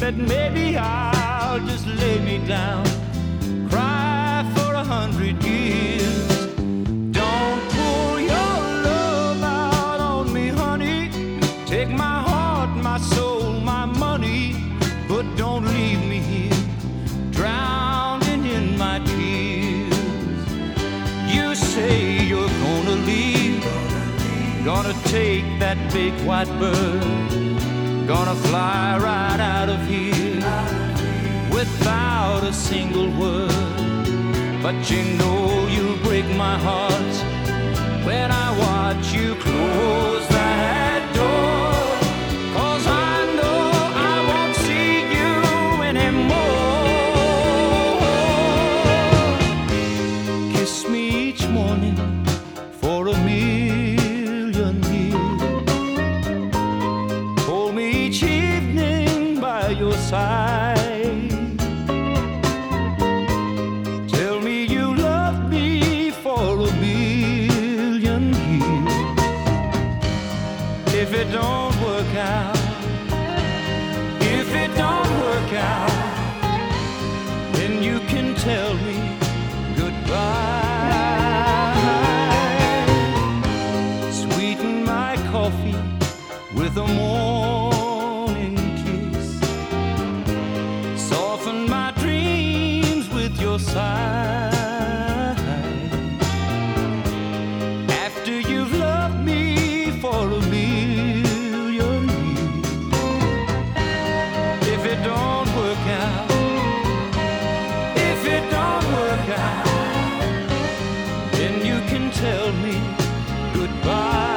that maybe I'll just lay me down, cry for 100 years. Don't pull your love out on me, honey. Take my heart, my soul, my money, but don't leave me here, drowning in my tears. You say you're gonna leave, gonna take that big white bird, gonna fly right out of here without a single word. But you know you'll break my heart when I watch you close that door. 'Cause I know I won't see you anymore. Kiss me each morning for a million years. Hold me each evening by your side. Tell me you love me for a million years. If it don't work out, if it don't work out, then you can tell me goodbye. Sweeten my coffee with a morning kiss. Soften my dreams with your sigh. After you've loved me for a million years, if it don't work out, if it don't work out, then you can tell me goodbye.